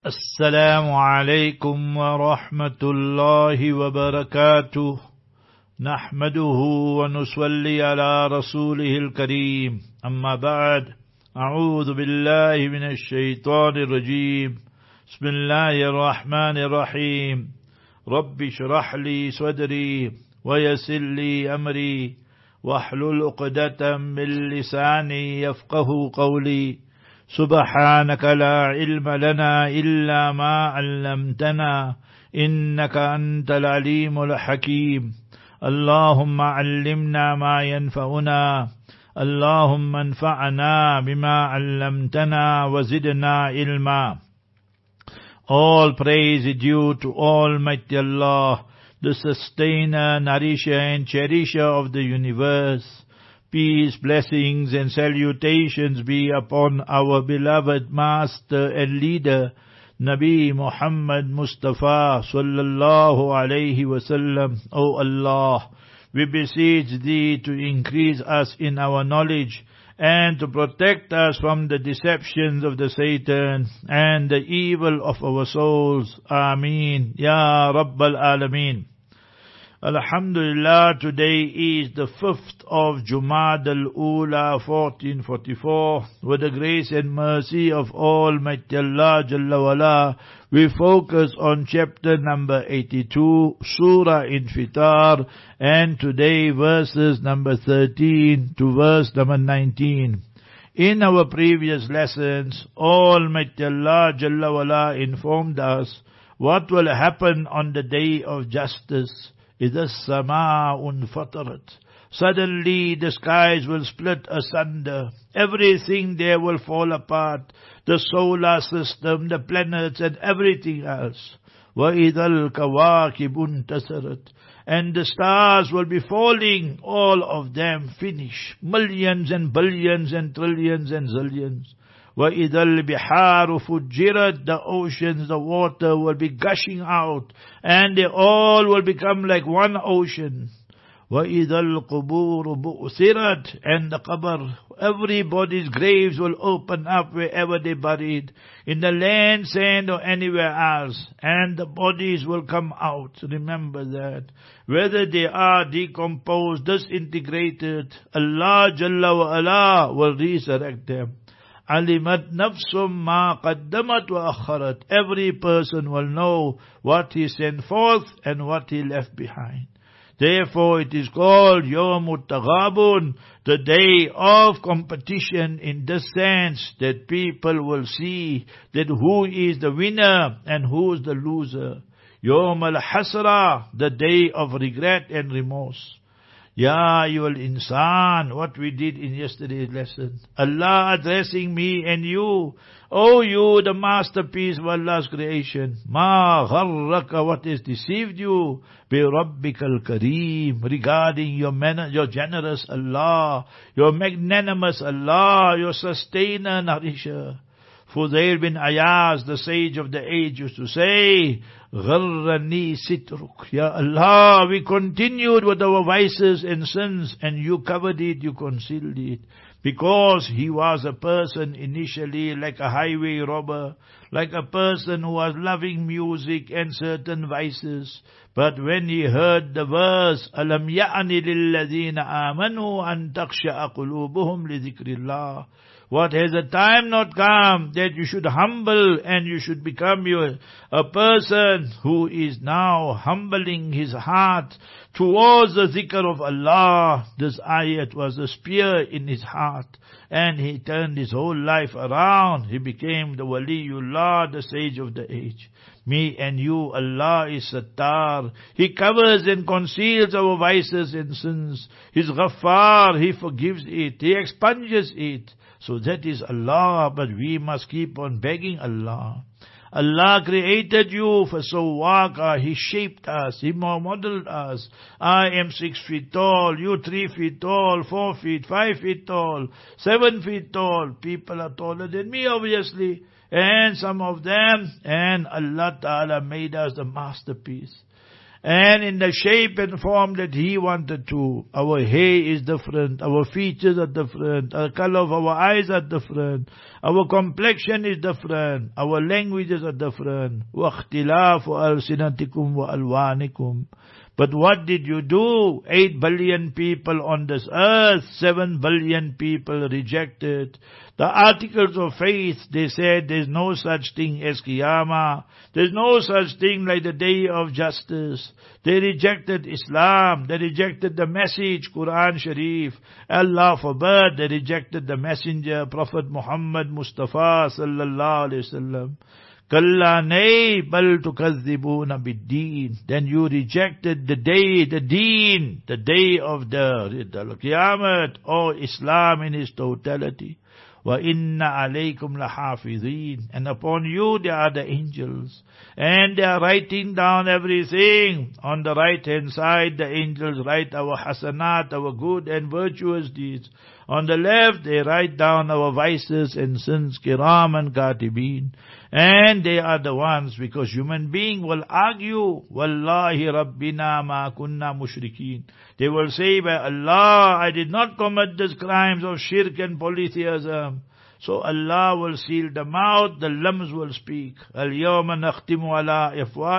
السلام عليكم ورحمة الله وبركاته نحمده ونصلي على رسوله الكريم أما بعد أعوذ بالله من الشيطان الرجيم بسم الله الرحمن الرحيم رب اشرح لي صدري ويسر لي أمري واحلل عقدة من لساني يفقه قولي سبحانك لا علم لنا إلا ما علمتنا إنك أنت العليم الحكيم اللهم علمنا ما ينفعنا اللهم انفعنا بما علمتنا وزدنا علما. All praise is due to Almighty Allah, the sustainer, nourisher and cherisher of the universe. Peace, blessings and salutations be upon our beloved Master and Leader, Nabi Muhammad Mustafa sallallahu alayhi wasallam. O Allah, we beseech Thee to increase us in our knowledge and to protect us from the deceptions of the Satan and the evil of our souls. Ameen. Ya Rabbal Alameen. Alhamdulillah, today is the 5th of Jumad al-Ula 1444. With the grace and mercy of Almighty Allah Jalla wala, we focus on chapter number 82, Surah Infitar, and today verses number 13 to verse number 19. In our previous lessons, Almighty Allah Jalla wala informed us what will happen on the day of justice. إِذَا السَّمَاءُ انْفَطَرَتْ. Suddenly the skies will split asunder. Everything there will fall apart. The solar system, the planets and everything else. وَإِذَا الْكَوَاكِبُ انْتَثَرَتْ. And the stars will be falling, all of them finish. Millions and billions and trillions and zillions. وَإِذَا الْبِحَارُ فُجِّرَتْ. The oceans, the water will be gushing out, and they all will become like one ocean. وَإِذَا الْقُبُورُ بُؤْثِرَتْ. And the qabr, everybody's graves will open up wherever they buried, in the land, sand or anywhere else, and the bodies will come out. Remember that. Whether they are decomposed, disintegrated, Allah Jalla wa ala will resurrect them. Alimat nafsum ma qaddamat wa akharat. Every person will know what he sent forth and what he left behind. Therefore it is called Yawmut Taghabun, the day of competition, in the sense that people will see that who is the winner and who is the loser. Yawm al-Hasra, the day of regret and remorse. Ya ayyuhal insan, what we did in yesterday's lesson. Allah addressing me and you. O you, the masterpiece of Allah's creation. Ma gharraka, what has deceived you? Bi rabbikal kareem, regarding your generous Allah, your magnanimous Allah, your sustainer, nourisher. Fudail bin Ayaz, the sage of the age, used to say, Gharrani sitruk. Ya Allah, we continued with our vices and sins, and you covered it, you concealed it. Because he was a person initially like a highway robber, like a person who was loving music and certain vices. But when he heard the verse, Alam ya'ani lilladhina amanu an taksha'a qulubuhum li dhikrillah. What has the time not come that you should humble and you should become a person who is now humbling his heart towards the zikr of Allah? This ayat was a spear in his heart, and he turned his whole life around. He became the Waliullah, the sage of the age. Me and you, Allah is Sattar. He covers and conceals our vices and sins. He's Ghaffar, He forgives it, He expunges it. So that is Allah, but we must keep on begging Allah. Allah created you for sawwaka. He shaped us, He modeled us. I am 6 feet tall, you 3 feet tall, 4 feet, 5 feet tall, 7 feet tall. People are taller than me, obviously, and some of them, and Allah Ta'ala made us the masterpiece. and in the shape and form that He wanted to. Our hair is different, our features are different, the color of our eyes are different, our complexion is different, our languages are different. وَاخْتِلَافُ أَلْسِنَتِكُمْ وَأَلْوَانِكُمْ. But what did you do? 8 billion people on this earth, 7 billion people rejected. The articles of faith, they said there's no such thing as Qiyamah. There's no such thing like the day of justice. They rejected Islam. They rejected the message, Quran Sharif. Allah forbid, they rejected the messenger, Prophet Muhammad Mustafa sallallahu alayhi wasallam. Kalla nay bal tukazzibuna bid-deen. Then you rejected the day, the deen, the day of the Qiyamah, or Islam in its totality. Wa inna alaykum lahafidhin. And upon you there are the angels. And they are writing down everything. On the right hand side, the angels write our hasanat, our good and virtuous deeds. On the left, they write down our vices and sins, kiram and katibin. And they are the ones, because human being will argue, Wallahi Rabbina ma kunna mushrikeen. They will say, by Allah, I did not commit these crimes of shirk and polytheism. So Allah will seal the mouth, the limbs will speak. Al-yawma nakhtimu ala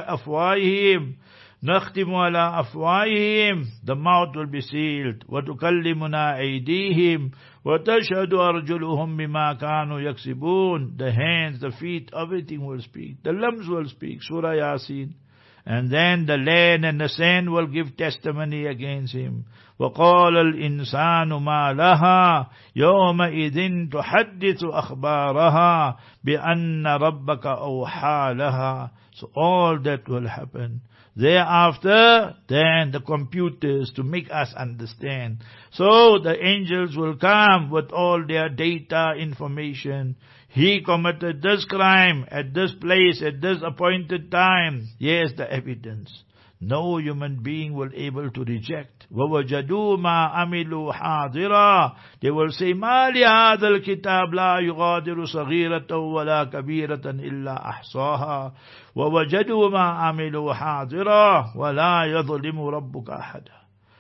afwahihim. Nakhtimu ala afwahihim. The mouth will be sealed. Wa tukallimuna aydihim. Wa tashhadu arjuluhum bima kanu yaksibun. The hands, the feet, everything will speak. The limbs will speak. Surah Yasin. And then the land and the sand will give testimony against him. وَقَالَ الْإِنسَانُ مَا لَهَا يَوْمَئِذٍ تُحَدِّثُ أَخْبَارَهَا بِأَنَّ رَبَّكَ أَوْحَى لَهَا. So all that will happen. Thereafter, then the computers to make us understand. So the angels will come with all their data, information. He committed this crime at this place, at this appointed time. Yes, the evidence. No human being will able to reject. وَوَجَدُوا مَا عَمِلُوا حَاضِرًا. They will say, مَا لِهَذَا الْكِتَابِ لَا يُغَادِرُ صَغِيرَةً وَلَا كَبِيرَةً إِلَّا أَحْصَاهَا وَوَجَدُوا مَا عَمِلُوا حَاضِرًا وَلَا يَظْلِمُ رَبُّكَ أَحَدًا.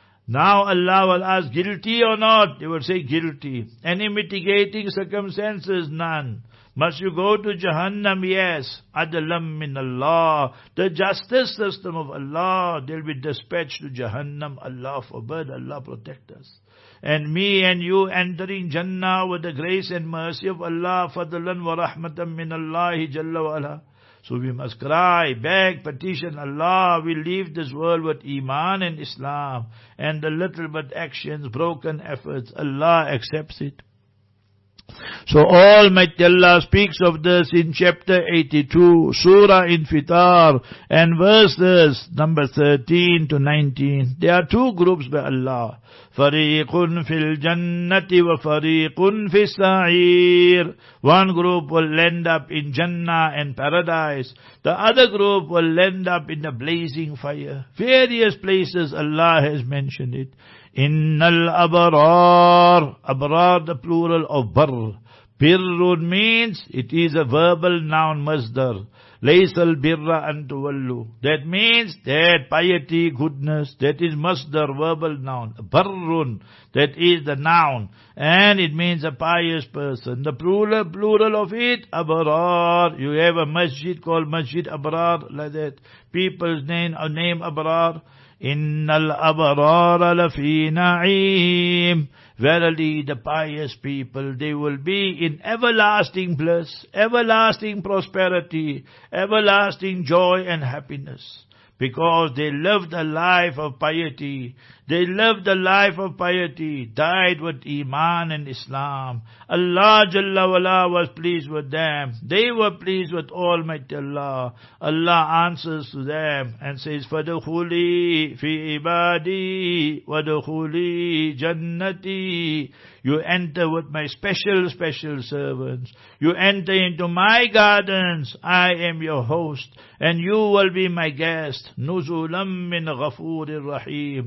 Now Allah will ask, guilty or not? They will say guilty. Any mitigating circumstances? None. Must you go to Jahannam? Yes. Adalam min Allah. The justice system of Allah. They'll be dispatched to Jahannam. Allah forbid. Allah protect us. And me and you entering Jannah with the grace and mercy of Allah. Fadlan wa rahmatan min Allahi Jalla wa ala. So we must cry, beg, petition Allah. We leave this world with Iman and Islam. And the little but actions, broken efforts, Allah accepts it. So Almighty Allah speaks of this in chapter 82, Surah Infitar, and verses number 13 to 19. There are two groups by Allah. فَرِيقٌ فِي الْجَنَّةِ وَفَرِيقٌ فِي السَّعِيرِ. One group will end up in Jannah and paradise. The other group will end up in the blazing fire. Various places Allah has mentioned it. Innal abrar. Abrar, the plural of bar. Birrun means, it is a verbal noun masdar. Laysal birra an tuwallu. That means that piety, goodness, that is masdar, verbal noun. Barrun, that is the noun. And it means a pious person. The plural of it, abrar. You have a masjid called Masjid Abrar, like that. People's name Abrar. Innal abrara lafi na'im. Verily the pious people, they will be in everlasting bliss, everlasting prosperity, everlasting joy and happiness. Because they lived a life of piety. They lived a life of piety, died with Iman and Islam. Allah Jalla wala was pleased with them. They were pleased with Almighty Allah. Allah answers to them and says, فَدُخُلِي فِي عِبَادِي وَدُخُلِي جَنَّتِي. You enter with my special servants. You enter into my gardens. I am your host, and you will be my guest. نُزُلًا مِّنْ غَفُورٍ رَحِيمٍ.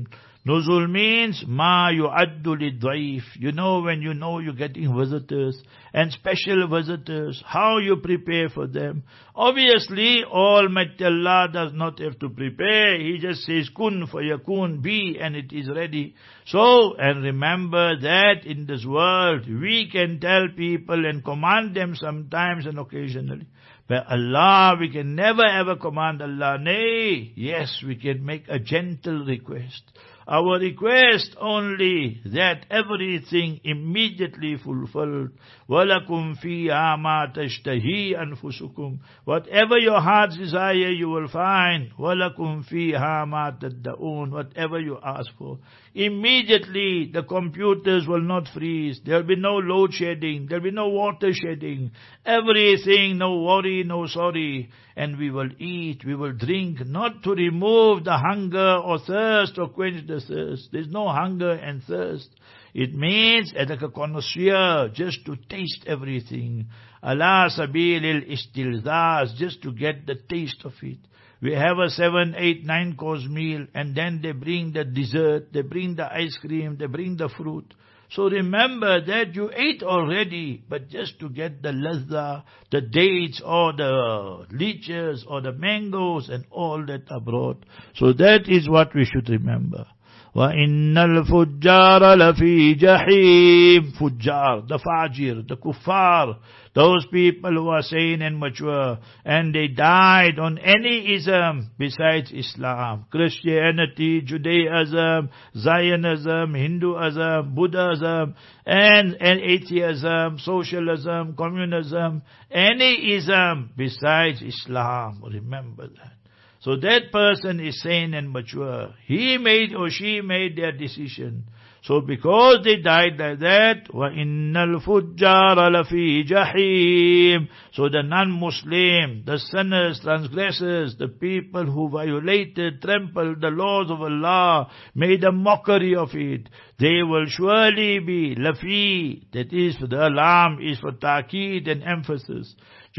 Nuzul means ma yu'addu lid-dhaif. You know when you know you're getting visitors and special visitors, how you prepare for them. Obviously, Almighty Allah does not have to prepare. He just says kun fayakun, be, and it is ready. So, and remember that in this world, we can tell people and command them sometimes and occasionally. But Allah, we can never ever command Allah. Nay, yes, we can make a gentle request. Our request only that everything immediately fulfilled. وَلَكُمْ فِيهَا مَا تَشْتَهِي أَنفُسُكُمْ. Whatever your hearts desire, you will find. وَلَكُمْ فِيهَا مَا تَدَّعُونَ. Whatever you ask for. Immediately, the computers will not freeze. There will be no load shedding. There will be no water shedding. Everything, no worry, no sorry. And we will eat, we will drink, not to remove the hunger or thirst or quench the thirst. There's no hunger and thirst. It means, like a connoisseur, just to taste everything. Ala sabilil istilzaz, just to get the taste of it. We have a 7, 8, 9 course meal, and then they bring the dessert, they bring the ice cream, they bring the fruit. So remember that you ate already, but just to get the ladha, the dates or the leeches or the mangoes and all that are brought. So that is what we should remember. وَإِنَّ الْفُجَّارَ لَفِي جَحِيمٍ. Fujjar, the fajir, the kuffar, those people who are sane and mature, and they died on any ism besides Islam. Christianity, Judaism, Zionism, Hinduism, Buddhism, and atheism, socialism, communism, any ism besides Islam. Remember that. So that person is sane and mature. He made or she made their decision. So because they died like that, وَإِنَّ الْفُجَّارَ لَفِي جَحِيمٍ. So the non-Muslim, the sinners, transgressors, the people who violated, trampled the laws of Allah, made a mockery of it, they will surely be lafi. That is, for the alarm is for ta'keed and emphasis.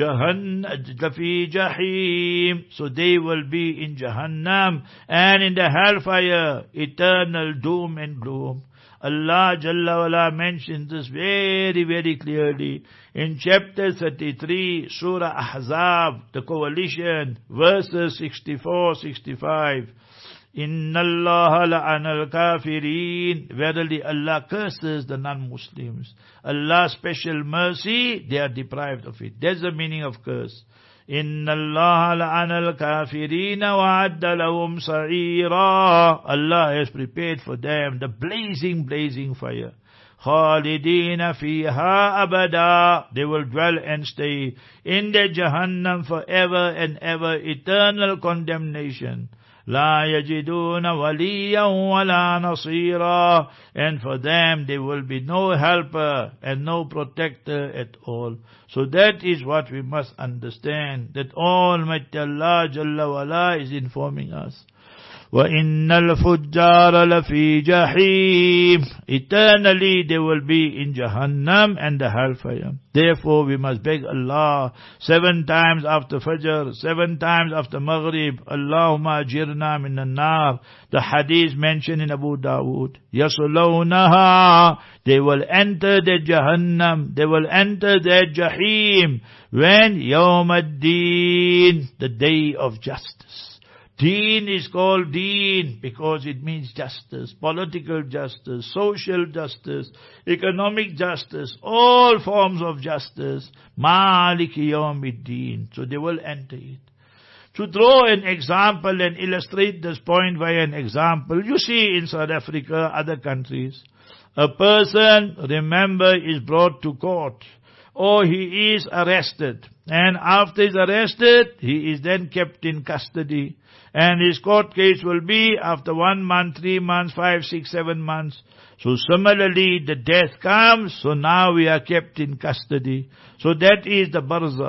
Lafi Jahim. So they will be in Jahannam and in the hellfire, eternal doom and gloom. Allah Jalla wala mentions this very, very clearly in chapter 33, Surah Ahzab, the coalition, verses 64, 65. Inna Allah la'ana al-kafirin. Verily Allah curses the non-Muslims. Allah's special mercy, they are deprived of it. That's the meaning of curse. Inna Allah la'ana al-kafirin wa'adda lahum sa'ira. Allah has prepared for them the blazing, blazing fire. Khalidina fiha abada. They will dwell and stay in the Jahannam forever and ever, eternal condemnation. La yajiduna waliyan wala nasira. And for them there will be no helper and no protector at all. So that is what we must understand, that Almighty Allah Jalla wala is informing us. وَإِنَّ الْفُجَّارَ لَفِي جَحِيمٍ. Eternally they will be in Jahannam and the hellfire. Therefore we must beg Allah 7 times after Fajr, 7 times after Maghrib, Allahumma ajirna min an-nar. The hadith mentioned in Abu Dawood. يَصْلَوْنَهَا. They will enter the Jahannam, they will enter the Jahim. When? يَوْمَ الدِّينِ, the day of justice. Deen is called Deen because it means justice, political justice, social justice, economic justice, all forms of justice. Maliki Yawmiddin. So they will enter it. To draw an example and illustrate this point by an example, you see in South Africa, other countries, a person, remember, is brought to court, or he is arrested. And after he is arrested, he is then kept in custody. And his court case will be after 1 month, 3 months, 5, 6, 7 months. So similarly, the death comes, so now we are kept in custody. So that is the barzakh.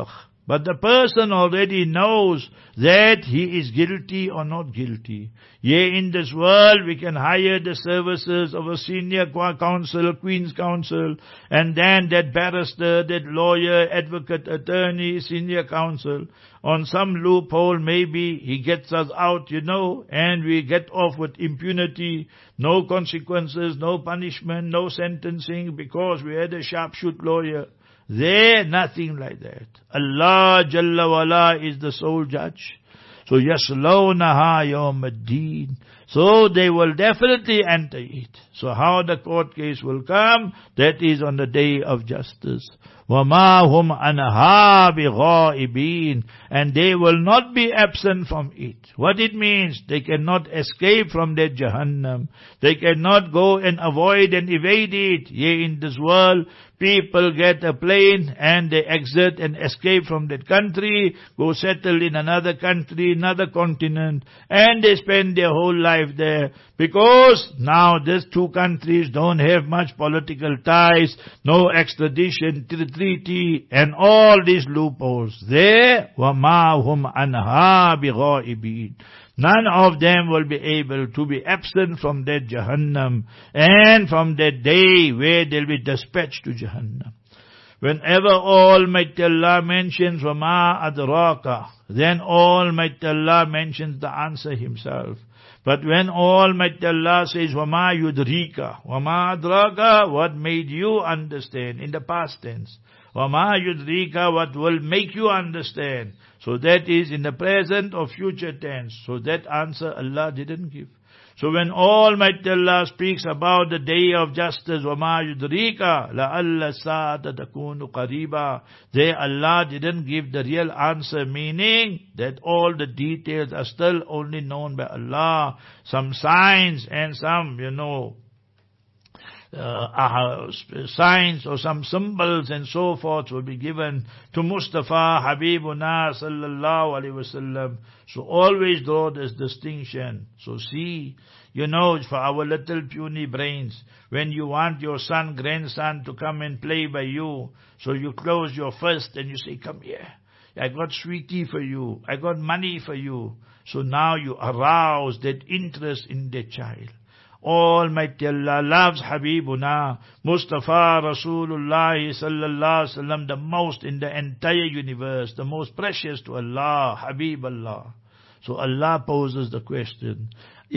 But the person already knows that he is guilty or not guilty. Yea, in this world we can hire the services of a senior counsel, Queen's Counsel, and then that barrister, that lawyer, advocate, attorney, senior counsel. On some loophole maybe he gets us out, and we get off with impunity, no consequences, no punishment, no sentencing because we had a sharpshoot lawyer. There, nothing like that. Allah Jalla wala is the sole judge. So, yaslawnaha yawm ad-deen. So, they will definitely enter it. So, how the court case will come, that is on the day of justice. وَمَا هُمْ عَنْهَا بِغَائِبِينَ. And they will not be absent from it. What it means, they cannot escape from that Jahannam. They cannot go and avoid and evade it. Yea, in this world, people get a plane and they exit and escape from that country, go settle in another country, another continent, and they spend their whole life there. Because now these two countries don't have much political ties, no extradition treaty, and all these loopholes. There, وَمَا هُمْ عَنْهَا بِغَائِبِينَ. None of them will be able to be absent from that Jahannam and from that day where they'll be dispatched to Jahannam. Whenever Almighty Allah mentions وَمَا أَدْرَاكَ, then Almighty Allah mentions the answer Himself. But when Almighty Allah says وَمَا يُدْرِيكَ, وَمَا أَدْرَاكَ, what made you understand, in the past tense. وَمَا يُدْرِيكَ, what will make you understand. So that is in the present or future tense. So that answer Allah didn't give. So when Almighty Allah speaks about the day of justice, وَمَا يُدْرِيكَ لَأَلَّ السَّاعَةَ تَكُونُ قَرِيبًا, there Allah didn't give the real answer, meaning that all the details are still only known by Allah. Some signs and some, signs or some symbols and so forth will be given to Mustafa Habibuna sallallahu alaihi wasallam. So always draw this distinction. So see, for our little puny brains, when you want your son, grandson to come and play by you, so you close your fist and you say, come here. I got sweetie for you. I got money for you. So now you arouse that interest in the child. Almighty Allah loves Habibuna, Mustafa Rasulullah sallallahu alaihi wasallam, the most in the entire universe, the most precious to Allah, Habib Allah. So Allah poses the question,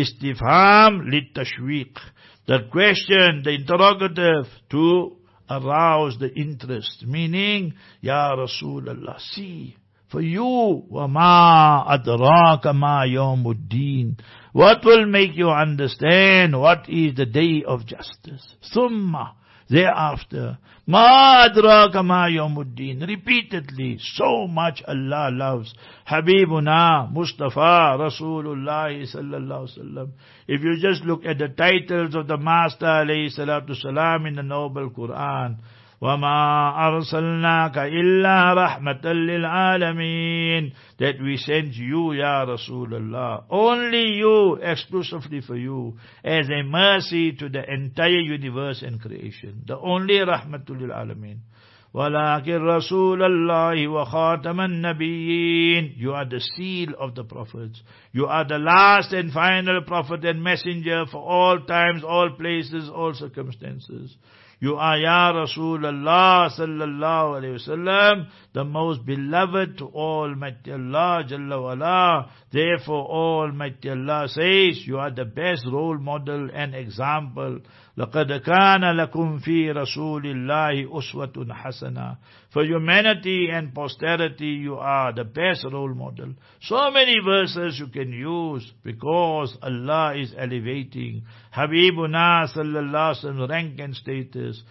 Istifham lit-tashwiq. The question, the interrogative to arouse the interest, meaning, Ya Rasulullah, see, for you, وَمَا أَدْرَاكَ مَا يَوْمُ الدِّينِ. What will make you understand what is the day of justice? Thumma, thereafter, مَا أَدْرَاكَ مَا يَوْمُ الدِّينِ. Repeatedly, so much Allah loves Habibuna, Mustafa, Rasulullah sallallahu alaihi wasallam. If you just look at the titles of the Master alayhi salatu salam in the Noble Quran, وَمَا أَرْسَلْنَاكَ إِلَّا رَحْمَةً لِلْعَالَمِينَ, that we sent you, Ya Rasulullah, only you, exclusively for you, as a mercy to the entire universe and creation. The only Rahmatul lil Alameen. وَلَكِنْ رَسُولَ اللَّهِ وَخَاتَمَ النَّبِيِّينَ. You are the seal of the prophets. You are the last and final prophet and messenger for all times, all places, all circumstances. You are, Ya Rasulullah sallallahu alayhi wasallam, the most beloved to Almighty Allah Jalla wala. Therefore Almighty Allah says, you are the best role model and example. لَقَدْ كَانَ لَكُمْ فِي رَسُولِ اللَّهِ أُسْوَةٌ حَسَنَةٌ. For humanity and posterity, you are the best role model. So many verses you can use because Allah is elevating Habibuna sallallahu alaihi wasallam rank and status.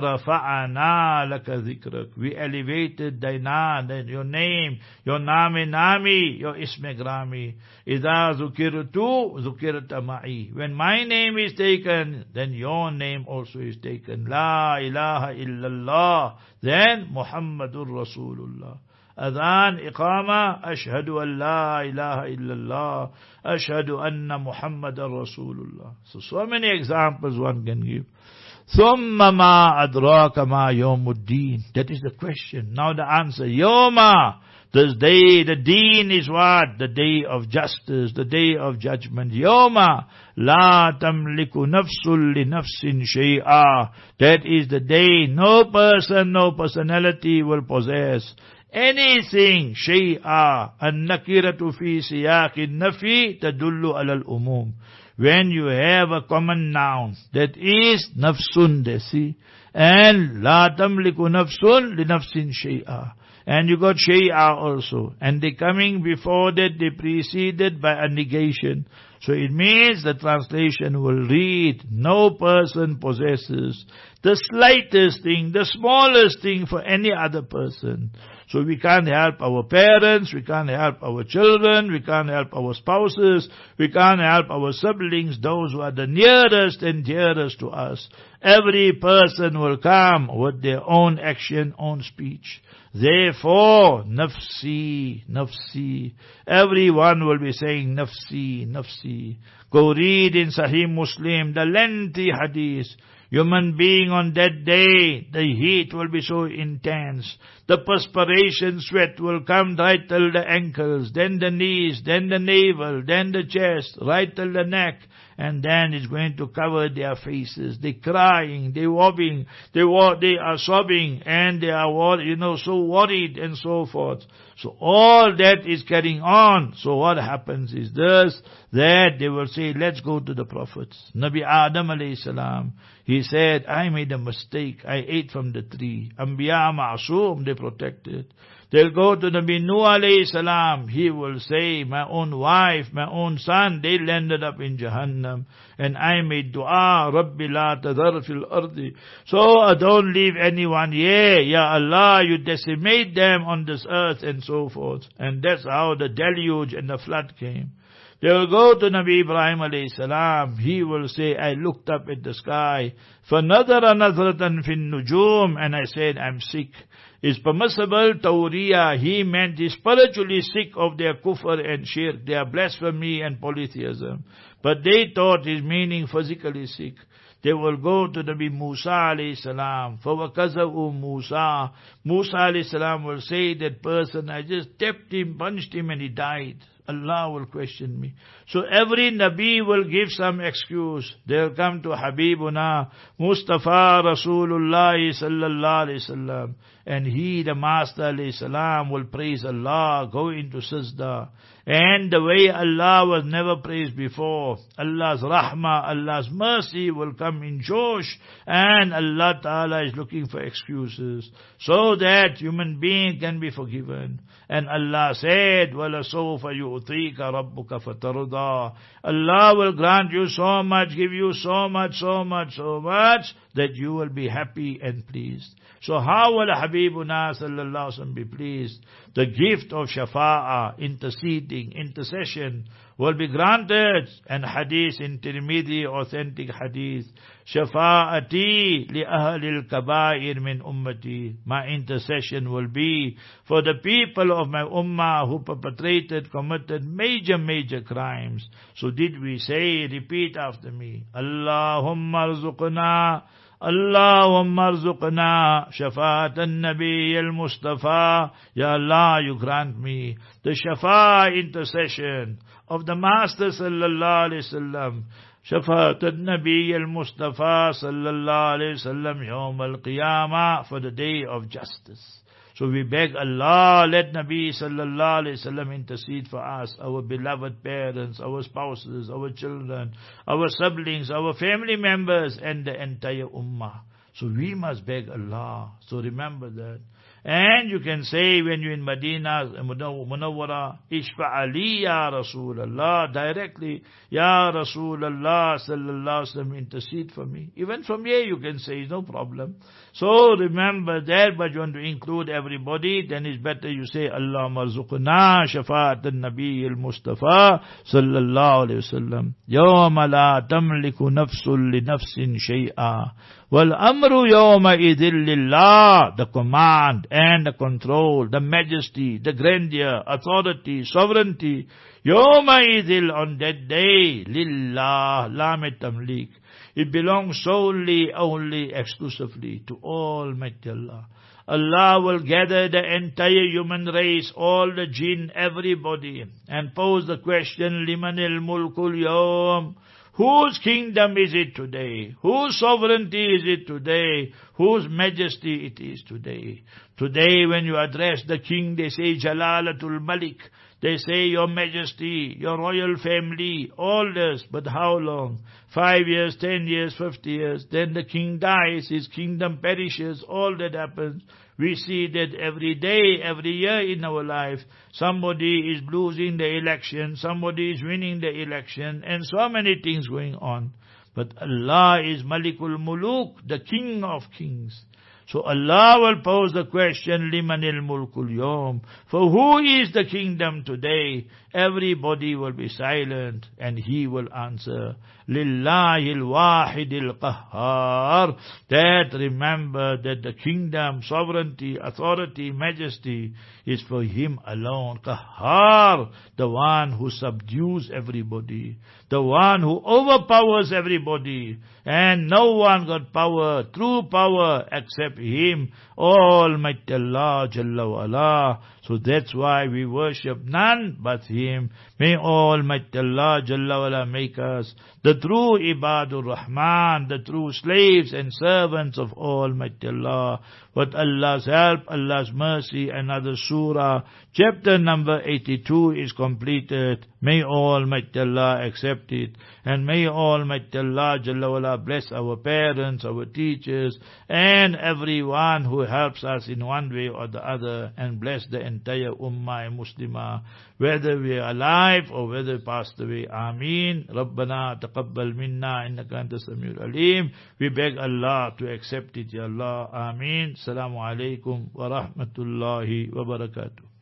وَرَفَعَنَا لَكَ ذِكْرَكَ. We elevated your name, your nami, your isme grami. إِذَا ذُكِرْتُ ذُكِرْتَ مَعِي. When my name is taken, then your name also is taken. La ilaha illallah. Then Muhammadur Rasulullah. Adhan, Iqama, Ashhadu an la ilaha illallah, Ashhadu anna Muhammadan Rasulullah. So many examples one can give. ثُمَّ مَا أَدْرَاكَ مَا يَوْمُ الدِّينِ. That is the question. Now the answer. Yawma. This day, the deen is what? The day of justice, the day of judgment. Yawma la tamliku nafsul li nafsin shay'a. That is the day no person, no personality will possess anything. Shay'a. An-nakiratu fi siyaqin nafi tadullu ala al-umum. When you have a common noun, that is nafsun, they see. And la tamliku nafsun li nafsin shay'a. And you got shay'a also. And they coming before that, they preceded by a negation. So it means the translation will read, no person possesses the slightest thing, the smallest thing for any other person. So we can't help our parents, we can't help our children, we can't help our spouses, we can't help our siblings, those who are the nearest and dearest to us. Every person will come with their own action, own speech. Therefore, nafsi, nafsi. Everyone will be saying nafsi, nafsi. Go read in Sahih Muslim, the lengthy hadith. Human being on that day, the heat will be so intense. The perspiration, sweat will come right till the ankles, then the knees, then the navel, then the chest, right till the neck. And then it's going to cover their faces. They're crying, they're wobbling, they are sobbing, and they are, so worried and so forth. So all that is carrying on. So what happens is this, that they will say, let's go to the prophets. Nabi Adam alayhi salam, he said, I made a mistake. I ate from the tree. Anbiya ma'asum, they protected. They'll go to Nabi Nuh alayhi salam. He will say, my own wife, my own son, they landed up in Jahannam. And I made dua, Rabbi la tadhar fil ardi. So don't leave anyone here. Ya Allah, you decimate them on this earth and so forth. And that's how the deluge and the flood came. They will go to Nabi Ibrahim alayhi salam. He will say, I looked up at the sky. فَنَظَرَ نَظْرَةً فِي النُّجُومِ. And I said, I'm sick. It's permissible, tawriya. He meant he's spiritually sick of their kufr and shirk, their blasphemy and polytheism. But they thought his meaning physically sick. They will go to Nabi Musa alayhi salam. فَوَكَزَهُ Musa. Musa alayhi salam will say, that person, I just tapped him, punched him, and he died. Allah will question me. So every Nabi will give some excuse. They'll come to Habibuna, Mustafa Rasulullah sallallahu alayhi wasallam. And he, the Master alayhi salam, will praise Allah, go into sajda. And the way Allah was never praised before, Allah's rahmah, Allah's mercy will come in Josh, and Allah Ta'ala is looking for excuses, so that human being can be forgiven. And Allah said, وَلَسَوْفَ يُؤْتِيكَ رَبُّكَ فَتَرْضَى. Allah will grant you so much, give you so much, so much, so much, that you will be happy and pleased. So how will Habibuna sallallahu alaihi wasallam be pleased? The gift of shafa'ah, interceding, intercession will be granted. And hadith in Tirmidhi, authentic hadith, shafa'ati li ahlil kabair min ummati. My intercession will be for the people of my ummah who committed major crimes. So did we say, repeat after me, Allahumma arzuqna, Allahumma arzuqna shafa'at al-Nabi al-Mustafa. Ya Allah, you grant me the shafa' intercession of the Master sallallahu alayhi wasallam. Shafa'at al-Nabi al-Mustafa sallallahu alayhi wasallam yawm al-Qiyamah, for the day of justice. So we beg Allah, let Nabi sallallahu alayhi wasallam intercede for us, our beloved parents, our spouses, our children, our siblings, our family members, and the entire ummah. So we must beg Allah. So remember that. And you can say when you're in Medina, Munawwara, Ishfa'ali ya Rasulallah, directly, Ya Rasulallah sallallahu alaihi wasallam, intercede for me. Even from here you can say, no problem. So remember that, but you want to include everybody, then it's better you say, Allahumma arzuqna shafa'at al-Nabi al-Mustafa sallallahu alayhi wasallam. Yawma la tamliku nafsun li nafsin shay'a. Wal amru yawma idhil lillah. The command and the control, the majesty, the grandeur, authority, sovereignty. Yawma idhil, on that day, lillah, lam tamlik. It belongs solely, only, exclusively to Almighty Allah. Allah will gather the entire human race, all the jinn, everybody, and pose the question, Limanil mulkul yawm? Whose kingdom is it today? Whose sovereignty is it today? Whose majesty it is today? Today when you address the king, they say Jalalatul Malik. They say your majesty, your royal family, all this. But how long? 5 years, 10 years, 50 years. Then the king dies, his kingdom perishes, all that happens. We see that every day, every year in our life, somebody is losing the election, somebody is winning the election, and so many things going on. But Allah is Malikul Muluk, the King of Kings. So Allah will pose the question, Limanil mulkul yawm? For who is the kingdom today? Everybody will be silent, and He will answer, Lillahil wahidil qahhar. That remember that the kingdom, sovereignty, authority, majesty is for Him alone. Qahhar, the one who subdues everybody, the one who overpowers everybody, and no one got power, true power, except Him, Almighty Allah Jalla wa Ala. So that's why we worship none but Him. May Almighty Allah Jalla wa Ala make us the true Ibadur Rahman, the true slaves and servants of Almighty Allah. With Allah's help, Allah's mercy, another surah, chapter number 82 is completed. May Almighty Allah accept it. And may Almighty Allah Jalla wa Ala bless our parents, our teachers, and everyone who helps us in one way or the other, and bless the entire Ummah and Muslimah, whether we are alive or whether passed away. Ameen. Rabbana taqabbal minna innaka anta samiul alim. We beg Allah to accept it, Ya Allah. Ameen. Assalamu alaikum wa rahmatullahi wa barakatuh.